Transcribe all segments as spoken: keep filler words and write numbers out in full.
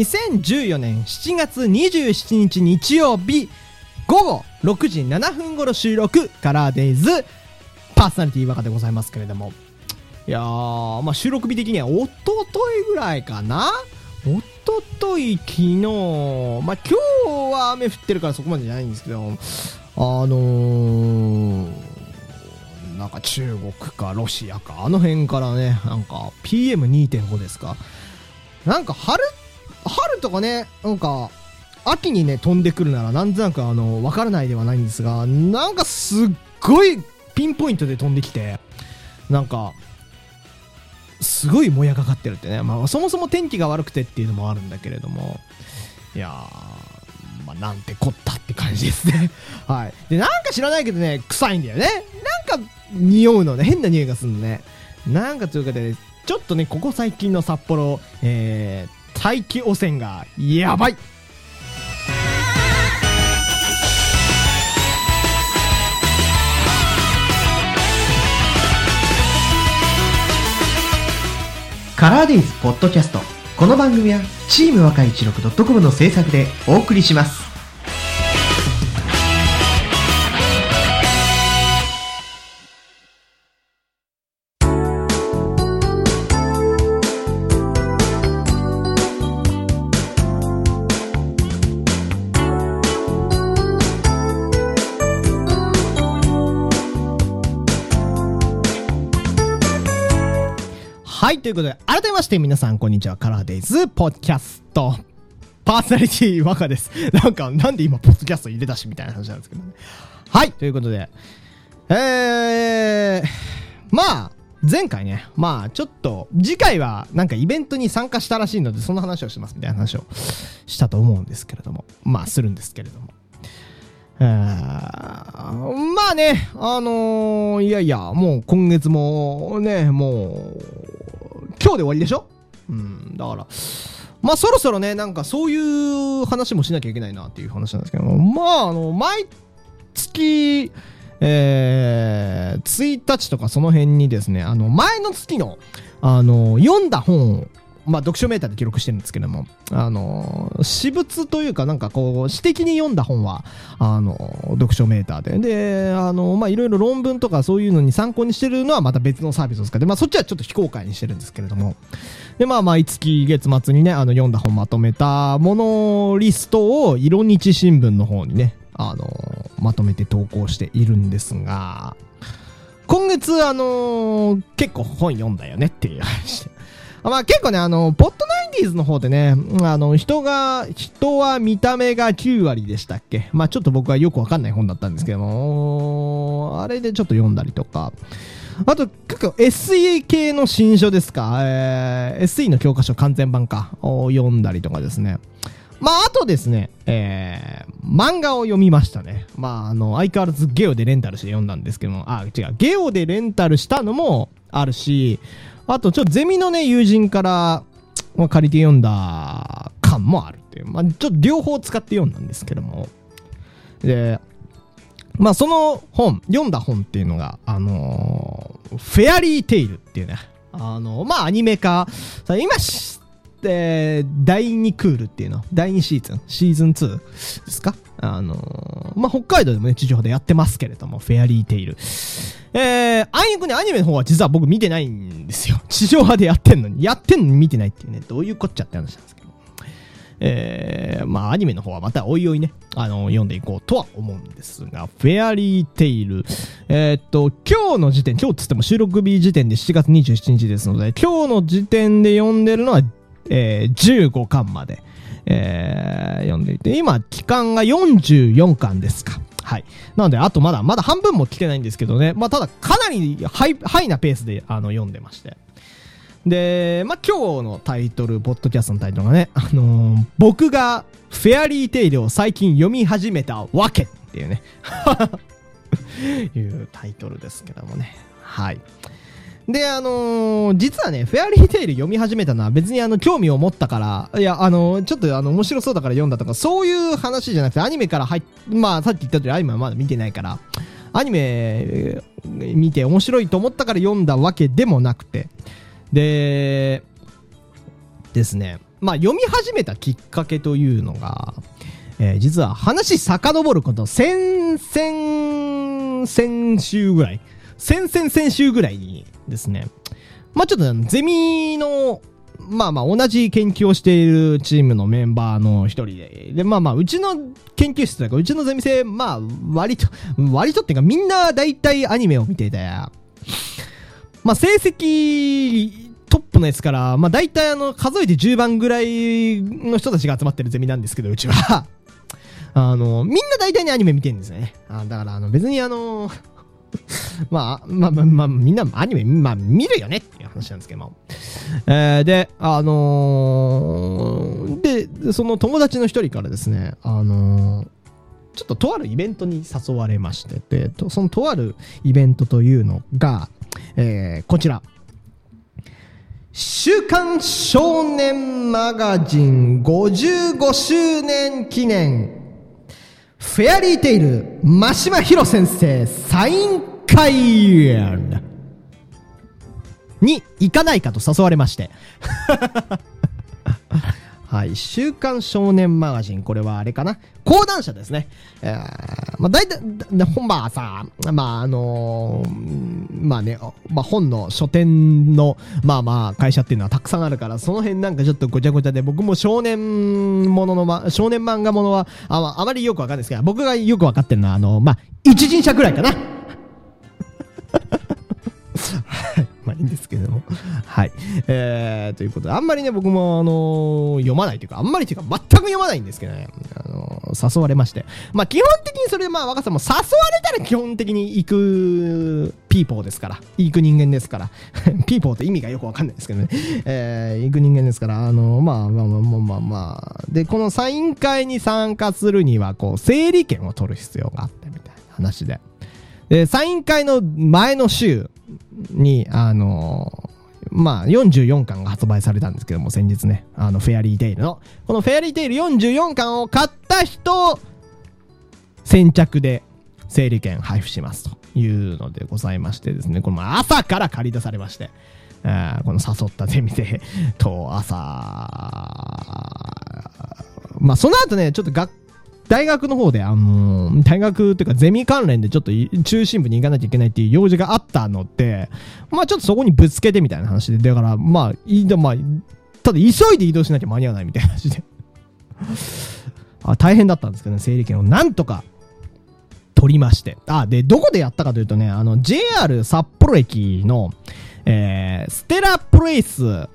にせんじゅうよねんしちがつにじゅうしちにち日曜日ごごろくじななふん頃収録カラーデイズパーソナリティ若でございますけれども、いやー、まあ収録日的にはおとといぐらいかな。おととい昨日、まあ今日は雨降ってるからそこまでじゃないんですけど、あのー、なんか中国かロシアかあの辺からね、なんか ピーエムにてんご ですか、なんか春春とかね、なんか秋にね飛んでくるならなんとなくあのわからないではないんですが、なんかすっごいピンポイントで飛んできて、なんかすごいもやがかってるってね。まあそもそも天気が悪くてっていうのもあるんだけれども、いやー、まあなんてこったって感じですね。はい。で、なんか知らないけどね、臭いんだよね。なんか匂うのね、変な匂いがするのね。なんかというかで、ちょっとね、ここ最近の札幌、えー、大気汚染がやばい。 カラーデイズポッドキャスト。この番組はチーム若いじろくドットコムの制作でお送りします。 はい、ということで改めまして皆さんこんにちは。カラーデイズポッドキャストパーソナリティ若です。なんかなんで今ポッドキャスト入れたしみたいな話なんですけどね。はい、ということでえーまあ前回ね、まあちょっと次回はなんかイベントに参加したらしいのでその話をしますみたいな話をしたと思うんですけれども、まあするんですけれども、えー、まあね、あのー、いやいやもう今月もね、もう今日で終わりでしょ。うん、だからまあそろそろね、なんかそういう話もしなきゃいけないなっていう話なんですけども、まああの毎月えー、ついたちとかその辺にですね、あの前の月のあの読んだ本をまあ読書メーターで記録してるんですけども、あの私物というかなんかこう私的に読んだ本はあの読書メーターでで、あのまあいろいろ論文とかそういうのに参考にしてるのはまた別のサービスを使って、まあそっちはちょっと非公開にしてるんですけれども、でまあ毎月月末にね、あの読んだ本まとめたものリストを色日新聞の方にね、あのまとめて投稿しているんですが、今月あの結構本読んだよねっていう話で、まあ結構ね、あのポッドナインティーズの方でね、あの人が人は見た目がきゅうわりでしたっけ、まあちょっと僕はよくわかんない本だったんですけども、あれでちょっと読んだりとか、あと結構 エスイー 系の新書ですか、えー、エスイー の教科書完全版かを読んだりとかですね。まああとですね、えー、漫画を読みましたね。まああの相変わらずゲオでレンタルして読んだんですけども、あ違うゲオでレンタルしたのもあるし、あとちょっとゼミのね友人から、まあ、借りて読んだ感もあるっていう、まあちょっと両方使って読んだんですけども、でまあその本読んだ本っていうのがあのー、フェアリーテイルっていうね、あのー、まあアニメ化今知ってだいにクールっていうのだいにシーズンシーズンツーですか、あのー、まあ北海道でもね地上波でやってますけれども、フェアリーテイル、えー、あいにくねアニメの方は実は僕見てないんですよ。地上波でやってんのにやってんのに見てないっていうね、どういうこっちゃって話なんですけど、えー、まあアニメの方はまたおいおいね、あのー、読んでいこうとは思うんですが、フェアリーテイル、えー、っと今日の時点、今日っつっても収録日時点でしちがつにじゅうしちにちですので、今日の時点で読んでるのは、えー、じゅうごかんまで、えー、読んでいて、今期間がよんじゅうよんかんですか。はい。なのであとまだまだ半分も来てないんですけどね、まあただかなりハイハイなペースであの読んでまして、でまあ今日のタイトル、ポッドキャストのタイトルがね、あのー、僕がフェアリーテイルを最近読み始めたわけっていうねいうタイトルですけどもね。はい。で、あのー、実はね、フェアリーテイル読み始めたのは別にあの、興味を持ったから、いや、あのー、ちょっとあの、面白そうだから読んだとか、そういう話じゃなくて、アニメから入っ、まあ、さっき言った通りアニメはまだ見てないから、アニメ見て面白いと思ったから読んだわけでもなくて、で、ですね、 まあ、読み始めたきっかけというのが、えー、実は話遡ること先々先週ぐらい先々先週ぐらいにですね、まあちょっとゼミのまあまあ同じ研究をしているチームのメンバーの一人で、でまあまあうちの研究室というかうちのゼミ生、まあ割と割とっていうかみんな大体アニメを見ていて、まあ成績トップのやつから、まあ大体あの数えてじゅうばんぐらいの人たちが集まってるゼミなんですけど、うちはあのみんな大体にアニメ見てるんですよね。あだからあの別にあのまあ、まあまあまあみんなアニメ、まあ、見るよねっていう話なんですけども、えー、であのー、でその友達の一人からですね、あのー、ちょっととあるイベントに誘われまして、でそのとあるイベントというのが、えー、こちら週刊少年マガジンごじゅうごしゅうねん記念フェアリーテイル真島ひろ先生サイン会に行かないかと誘われましてはい、週刊少年マガジン、これはあれかな、講談社ですね。えー、まあ大体本場はさ、まああのー、まあね、まあ本の書店のまあまあ会社っていうのはたくさんあるから、その辺なんかちょっとごちゃごちゃで、僕も少年ものの、ま、少年漫画ものはあ、あまりよくわかんないですけど、僕がよくわかってるのはあのまあ一人者くらいかな。まあいいんですけども、はい、えー、ということで、あんまりね僕もあのー、読まないというか、あんまりというか全く読まないんですけどね、あのー、誘われまして、まあ基本的にそれでまあ若さんも誘われたら基本的に行くピーポーですから、行く人間ですからピーポーって意味がよくわかんないですけどね、えー、行く人間ですから、あのー、まあまあまあまあまあまあで、このサイン会に参加するにはこう整理券を取る必要があってみたいな話で、でサイン会の前の週にあのー、まあよんじゅうよんかんが発売されたんですけども、先日ね、あのフェアリーテイルのこのフェアリーテイルよんじゅうよんかんを買った人先着で整理券配布しますというのでございましてですね、この朝から借り出されまして、えー、この誘ったゼミ生と朝、まあその後ねちょっと学大学の方で、あのー、大学っていうかゼミ関連でちょっと中心部に行かなきゃいけないっていう用事があったので、まあちょっとそこにぶつけてみたいな話で、だからまあいまあただ急いで移動しなきゃ間に合わないみたいな話であ大変だったんですけどね、整理券をなんとか取りまして、あでどこでやったかというとね、あの ジェイアール 札幌駅の、えー、ステラプレイス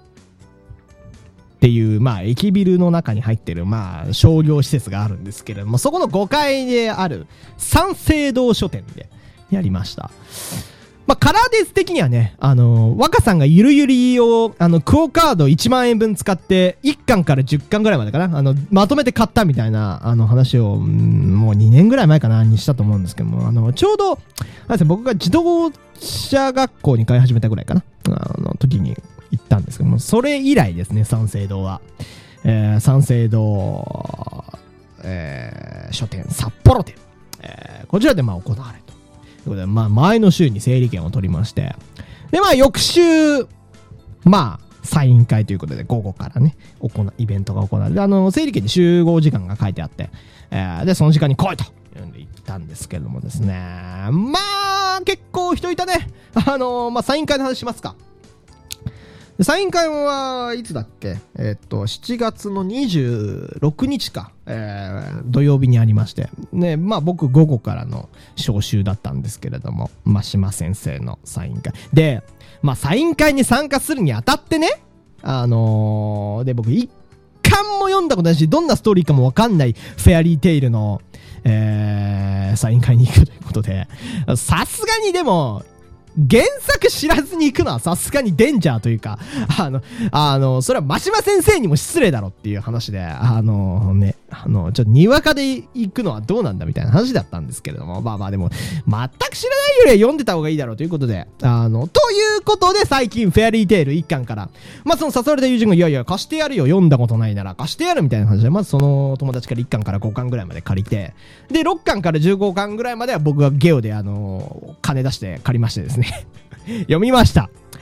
っていう、まあ、駅ビルの中に入ってる、まあ、商業施設があるんですけれども、そこのごかいである三省堂書店でやりました。まあ、カラーデイズ的にはね、あのー、若さんがゆるゆりを、あの、クオカードいちまんえんぶん使って、いっかんからじゅっかんぐらいまでかな、あの、まとめて買ったみたいな、あの話を、もうにねんぐらい前かな、にしたと思うんですけども、あの、ちょうど、なんせ僕が自動車学校に通い始めたぐらいかな、あの、時に、行ったんですけども、それ以来ですね、三省堂は、えー、三省堂、えー、書店札幌店、えー、こちらでまあ行われるということで、まあ前の週に整理券を取りまして、でまあ翌週まあサイン会ということで午後からね行うイベントが行われて、あの整理券に集合時間が書いてあって、えー、でその時間に来いというんで行ったんですけどもですね、まあ結構人いたね。あのー、まあサイン会の話しますか。サイン会はいつだっけ、えっとしちがつのにじゅうろくにちか、えー、土曜日にありまして、ね、まあ僕午後からの招集だったんですけれども、真島先生のサイン会で、まあサイン会に参加するにあたってね、あのー、で僕一巻も読んだことないし、どんなストーリーかもわかんないフェアリーテイルの、えー、サイン会に行くということで、さすがにでも原作知らずに行くのはさすがにデンジャーというか、あの、あの、それは真島先生にも失礼だろっていう話で、あのね、あの、ちょっとにわかで行くのはどうなんだみたいな話だったんですけれども、まあまあでも、全く知らないよりは読んでた方がいいだろうということで、あの、ということで最近フェアリーテイルいっかんから、まあその誘われた友人が、いやいや貸してやるよ、読んだことないなら貸してやるみたいな話で、まずその友達からいっかんからごかんぐらいまで借りて、で、ろっかんからじゅうごかんぐらいまでは僕がゲオであの、金出して借りましてですね。読みました。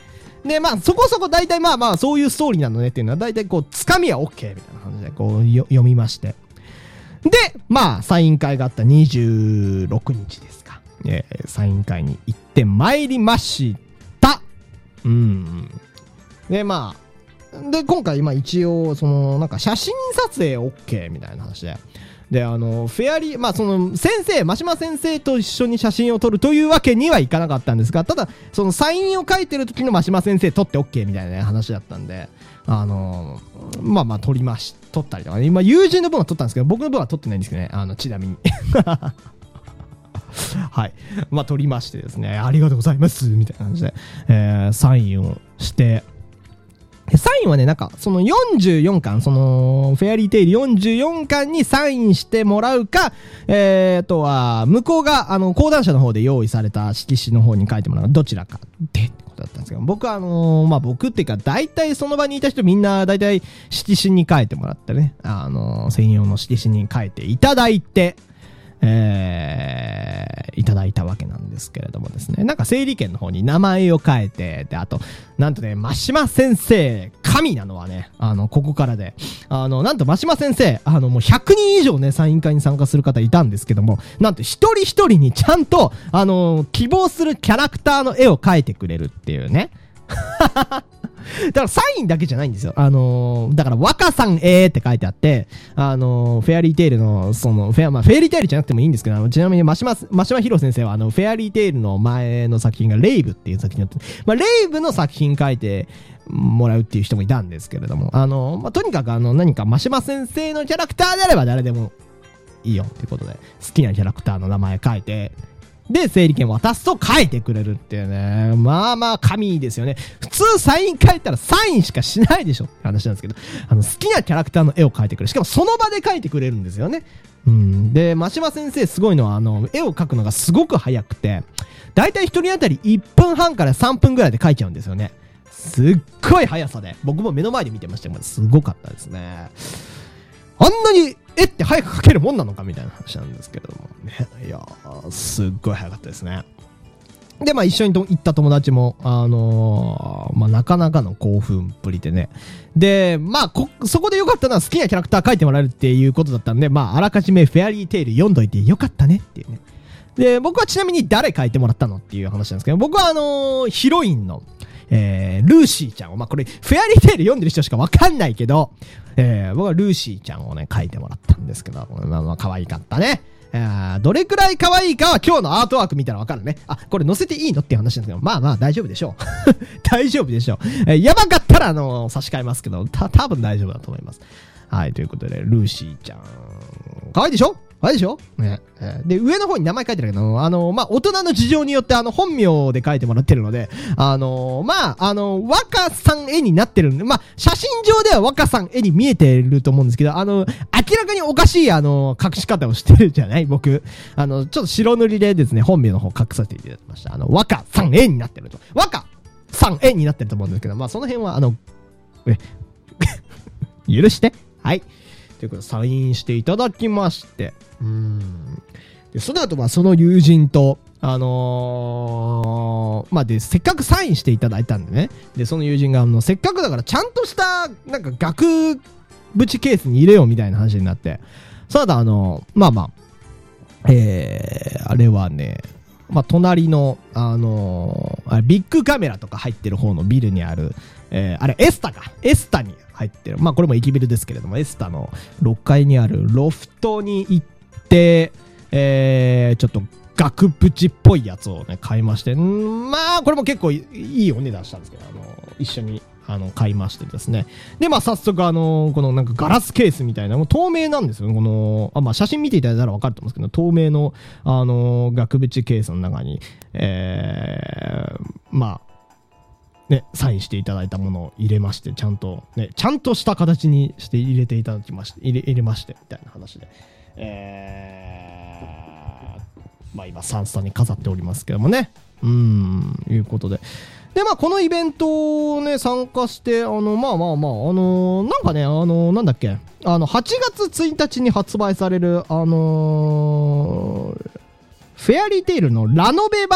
で、まあ、そこそこ大体まあまあ、そういうストーリーなのねっていうのは、大体こう、つかみは OK みたいな感じで、こう、よ読みまして。で、まあ、サイン会があったにじゅうろくにちですか。えー、サイン会に行ってまいりました。うん。で、まあ、で、今回、まあ一応、その、なんか写真撮影 OK みたいな話で。で、あの、フェアリー、まあその、先生、真島先生と一緒に写真を撮るというわけにはいかなかったんですが、ただ、そのサインを書いてる時の真島先生撮って OK みたいな、ね、話だったんで、あの、まあまあ撮りまし、撮ったりとかね。今、友人の分は撮ったんですけど、僕の分は撮ってないんですけどね、あの、ちなみに。はい。まあ、撮りましてですね、ありがとうございます、みたいな感じで、えー、サインをして、サインはね、なんか、そのよんじゅうよんかん、その、フェアリーテイルよんじゅうよんかんにサインしてもらうか、えー、あとは、向こうが、あの、講談社の方で用意された色紙の方に書いてもらう、どちらかってことだったんですけど、僕は、あのー、まあ、僕っていうか、大体その場にいた人みんな、大体色紙に書いてもらってね、あのー、専用の色紙に書いていただいて、えー、いただいたわけなんですけれどもですね。なんか整理券の方に名前を変えて、で、あと、なんとね、真島先生、神なのはね、あの、ここからで、あの、なんと真島先生、あの、もうひゃくにん以上ね、サイン会に参加する方いたんですけども、なんと一人一人にちゃんと、あの、希望するキャラクターの絵を描いてくれるっていうね。だからサインだけじゃないんですよ。あのー、だから若さんえーって書いてあって、あのー、フェアリーテイルの、その、フェア、まあ、フェアリーテイルじゃなくてもいいんですけど、あのちなみに、真島、真島博先生は、あの、フェアリーテイルの前の作品がレイブっていう作品だった。まあ、レイブの作品書いてもらうっていう人もいたんですけれども、あのー、まあ、とにかくあの、何か真島先生のキャラクターであれば誰でもいいよっていうことで、好きなキャラクターの名前書いて、で、整理券渡すと書いてくれるっていうね。まあまあ神ですよね。普通サイン書いたらサインしかしないでしょって話なんですけど、あの好きなキャラクターの絵を描いてくれる。しかもその場で描いてくれるんですよね。うん。で、真島先生すごいのは、あの、絵を描くのがすごく早くて、だいたい一人当たりいっぷんはんからさんぷんぐらいで描いちゃうんですよね。すっごい速さで。僕も目の前で見てましたけど、すごかったですね。あんなに絵って早く描けるもんなのかみたいな話なんですけれどもね。いやー、すっごい早かったですね。で、まあ一緒にと行った友達も、あのー、まあなかなかの興奮っぷりでね。で、まあこ、そこで良かったのは好きなキャラクター描いてもらえるっていうことだったんで、まああらかじめフェアリーテイル読んどいてよかったねっていうね。で、僕はちなみに誰描いてもらったのっていう話なんですけど、僕はあのー、ヒロインの、えー、ルーシーちゃんを、まあこれ、フェアリーテイル読んでる人しかわかんないけど、えー、僕はルーシーちゃんをね、描いてもらったんですけど、まあまあ可愛かったね。えー、どれくらい可愛いかは今日のアートワーク見たらわかるね。あ、これ載せていいのっていう話なんですけど、まあまあ大丈夫でしょう。大丈夫でしょう。えー、やばかったらあのー、差し替えますけど、た、多分大丈夫だと思います。はい、ということで、ルーシーちゃん、可愛いでしょ？あれでしょね。で、上の方に名前書いてるけど、あの、まあ、大人の事情によって、あの、本名で書いてもらってるので、あの、まあ、あの、若さん絵になってるんで、まあ、写真上では若さん絵に見えてると思うんですけど、あの、明らかにおかしい、あの、隠し方をしてるじゃない僕。あの、ちょっと白塗りでですね、本名の方隠させていただきました。あの、若さん絵になってると。若さん絵になってると思うんですけど、まあ、その辺は、あの、え、許して。はい。ということで、サインしていただきまして。うーん。で、その後、まあ、その友人と、あのー、まあ、で、せっかくサインしていただいたんでね。で、その友人が、あの、せっかくだから、ちゃんとした、なんか、額縁ケースに入れようみたいな話になって。その後、あの、まあまあ、えー、あれはね、まあ、隣の、あのー、あれビッグカメラとか入ってる方のビルにある、えー、あれ、エスタか。エスタに入ってる。まあ、これも駅ビルですけれども、エスタのろっかいにあるロフトに行って、えー、ちょっと額縁っぽいやつをね、買いまして、んまあ、これも結構いいお値段したんですけど、あの、一緒に、あの、買いましてですね。で、まあ、早速、あの、このなんかガラスケースみたいな、もう透明なんですよ。この、あ、まあ、写真見ていただいたらわかると思うんですけど、透明の、あの、額縁ケースの中に、えー、まあ、ね、サインしていただいたものを入れまして、ちゃんと、ね、ちゃんとした形にして入れていただきまして、入れ、入れまして、みたいな話で。えー、まあ今、サンスタに飾っておりますけどもね。うーん、いうことで。で、まあこのイベントをね、参加して、あの、まあまあまあ、あのー、なんかね、あのー、なんだっけ、あの、はちがつついたちに発売される、あのー、フェアリーテイルのラノベ版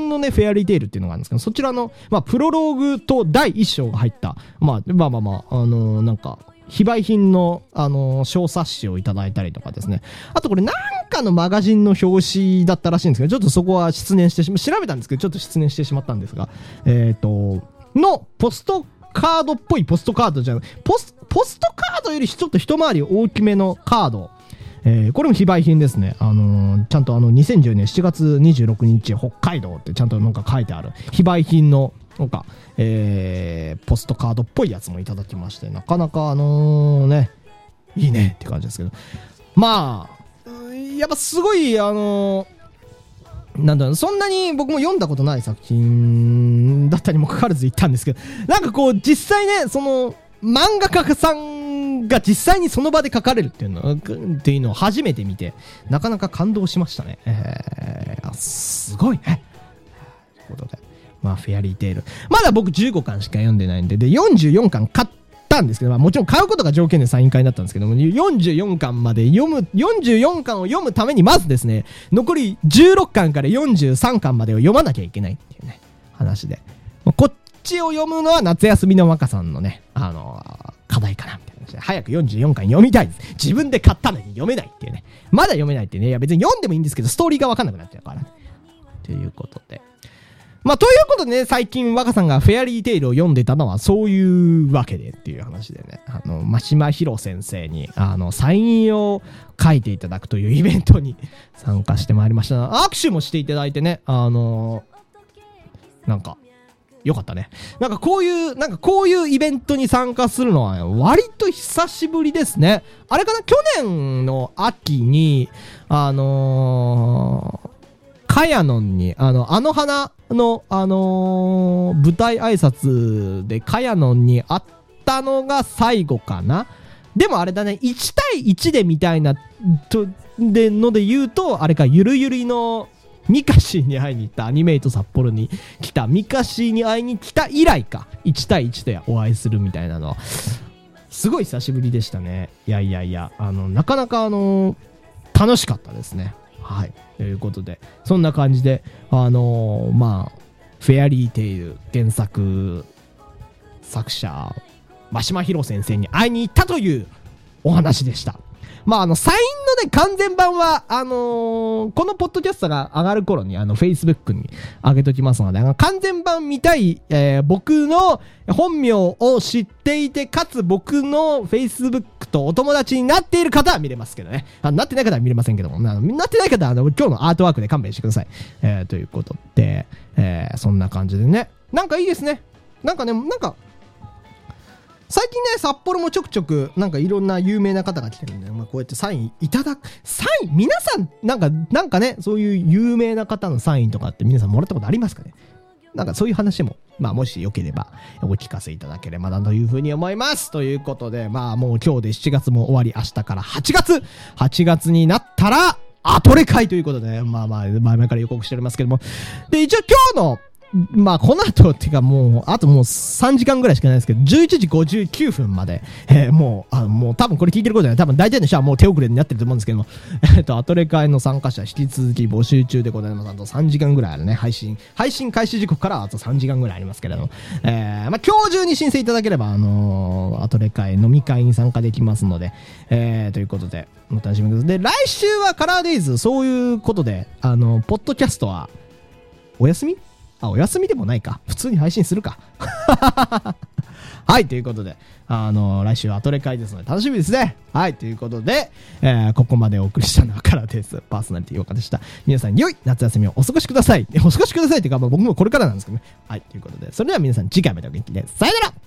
編のねフェアリーテイルっていうのがあるんですけど、そちらの、まあ、プロローグとだいいっ章が入った、まあ、まあまあまああのー、なんか非売品の、あのー、小冊子をいただいたりとかですね。あとこれなんかのマガジンの表紙だったらしいんですけど、ちょっとそこは失念してしま、調べたんですけど、ちょっと失念してしまったんですが、えっと、のポストカードっぽいポストカードじゃん。ポス、ポストカードよりちょっと一回り大きめのカード。えー、これも非売品ですね。あのー、ちゃんとあのにせんじゅうねんしちがつにじゅうろくにち北海道ってちゃんとなんか書いてある非売品のなんか、えー、ポストカードっぽいやつもいただきまして、なかなかあのー、ね、いいねって感じですけど、まあ、やっぱすごいあのー、なんだろう、そんなに僕も読んだことない作品だったにもかかわらず言ったんですけど、なんかこう実際ね、その漫画家さんが実際にその場で書かれるっていうのっていうのを初めて見て、なかなか感動しましたね。えー、すごいね。ということで、まあフェアリーテイル、まだ僕じゅうごかんしか読んでないんで、でよんじゅうよんかん買ったんですけど、まあ、もちろん買うことが条件でサイン会だったんですけども、よんじゅうよんかんまで読む、よんじゅうよんかんを読むためにまずですね、残りじゅうろっかんからよんじゅうさんかんまでを読まなきゃいけないっていうね話で、こっちを読むのは夏休みの若さんのね、あのー、課題かなみたいな話で、早くよんじゅうよんかん読みたいです。自分で買ったのに読めないっていうね、まだ読めないってね、いや別に読んでもいいんですけどストーリーが分かんなくなっちゃうから、ね、ということで、まあということでね、最近若さんがフェアリーテイルを読んでたのはそういうわけでっていう話でね、あの真島博先生にあのサインを書いていただくというイベントに参加してまいりました。握手もしていただいてね、あのー、なんかよかったね。なんかこういうなんかこういうイベントに参加するのは割と久しぶりですね。あれかな、去年の秋にあのーカヤノンに、あの、あの花の、あのー、舞台挨拶でカヤノンに会ったのが最後かな。でもあれだね、いち対いちでみたいな、と、で、ので言うと、あれか、ゆるゆりのミカシーに会いに行った、アニメイト札幌に来た、ミカシーに会いに来た以来か、いち対いちでお会いするみたいなのは、すごい久しぶりでしたね。いやいやいや、あの、なかなかあのー、楽しかったですね。はい。ということで、そんな感じで、あのー、まあ、フェアリーテイル原作作者、真島博先生に会いに行ったというお話でした。まあ、あの、サインのね、完全版は、あのー、このポッドキャストが上がる頃に、あの、Facebook に上げときますので、あの、完全版見たい、えー、僕の本名を知っていて、かつ僕の Facebook とお友達になっている方は見れますけどね。あの、なってない方は見れませんけども、な, なってない方は、あの、今日のアートワークで勘弁してください。えー、ということで、えー、そんな感じでね。なんかいいですね。なんかね、なんか、最近ね、札幌もちょくちょくなんかいろんな有名な方が来てるんで、まあ、こうやってサインいただく、サイン、皆さんなんかなんかね、そういう有名な方のサインとかって皆さんもらったことありますかね。なんかそういう話も、まあもしよければお聞かせいただければなというふうに思います。ということで、まあもう今日でしちがつも終わり、明日からはちがつはちがつになったらアトレ会ということで、ね、まあまあ前々から予告しておりますけども、で一応今日のまあこの後っていうかもうあともうさんじかんぐらいしかないですけど、じゅういちじごじゅうきゅうふんまで、えー、もうあもう多分これ聞いてることは多分大体の人はもう手遅れになってると思うんですけども、えっとアトレ会の参加者引き続き募集中でございます。あとさんじかんぐらいあるね、配信配信開始時刻からあとさんじかんぐらいありますけれども、えー、まあ今日中に申請いただければあのー、アトレ会飲み会に参加できますので、えー、ということでお楽しみください。で来週はカラーデイズ、そういうことであのポッドキャストはお休みあ、お休みでもないか。普通に配信するか。はい、ということで、あのー、来週はアトレ会ですので楽しみですね。はい、ということで、えー、ここまでお送りしたのはカラーです。パーソナリティ岡でした。皆さん、良い夏休みをお過ごしください。お過ごしくださいっていうか、まあ、僕もこれからなんですけどね。はい、ということで、それでは皆さん、次回までお元気で、さよなら。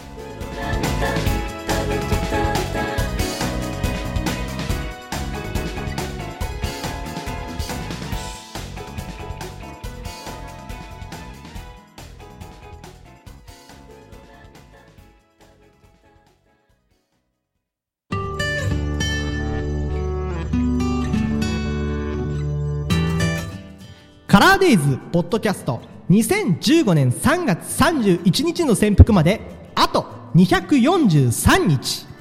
カラーデイズポッドキャストにせんじゅうごねんさんがつさんじゅういちにちの潜伏まであとにひゃくよんじゅうさんにち。